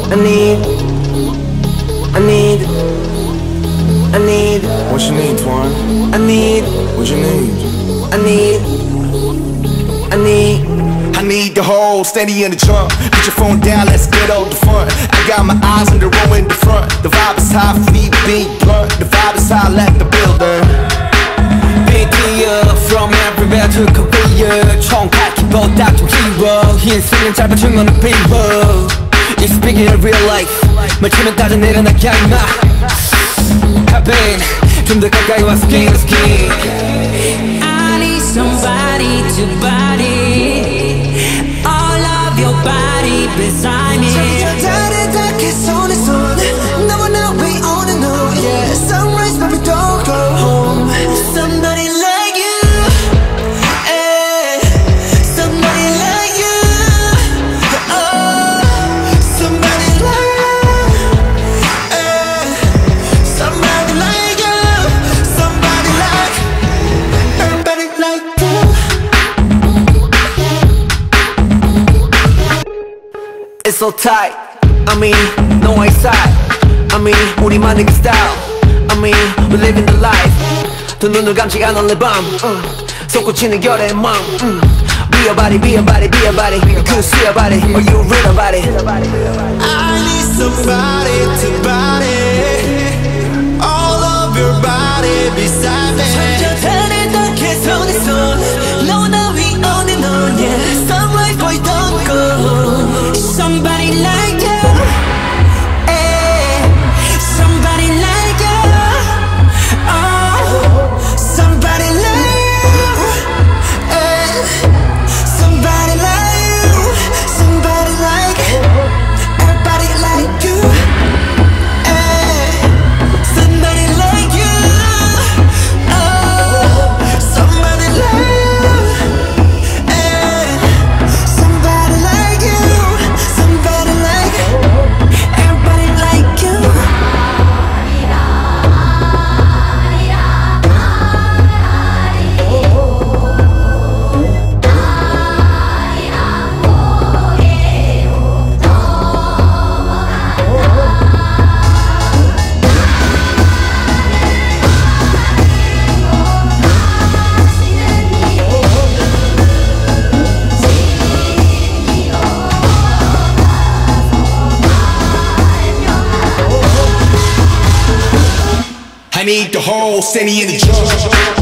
I need. What you need, Twan? I need. What you need? I need the whole steady in the trunk. Put your phone down, let's get on the front. I got my eyes on the row in the front. The vibe is high, feet beat blunt. The vibe is high, let the building. Big deal from everywhere to Korea. 총칼기보다 좀 키워. 흰색은 짧은 중간은 비워. It's speaking in real life. 말치면 따져 내려나게 하지마. I've been 좀 더 가까이 와 skin to skin. I need somebody to body all of your body beside me. 다르게 손에 손 너와 나 we on and on. Yeah, sunrise baby don't go home. Somebody like you, eh? Somebody like you, oh. Somebody like you, eh? Somebody like you, somebody like, everybody like you. It's so tight. I mean, no outside. I mean, 우리만의 그 style. I mean, we living the life. 두 눈을 감지 않은 내 밤. 솟구치는 결의 맘. Be a body, be a body, be a body. You could see a body, or you read about it. I need somebody to body all of your body beside me. 다르게 손에 손 너와 나 we on and on. Yeah, sunlight boy don't go. Somebody like you, eh? Somebody like you, oh. Somebody like you, eh? Somebody like you, somebody like, everybody like you, eh? Somebody like you, oh. Somebody like you, eh? Somebody like you, somebody like, everybody like you. I need the whole city in the trunk.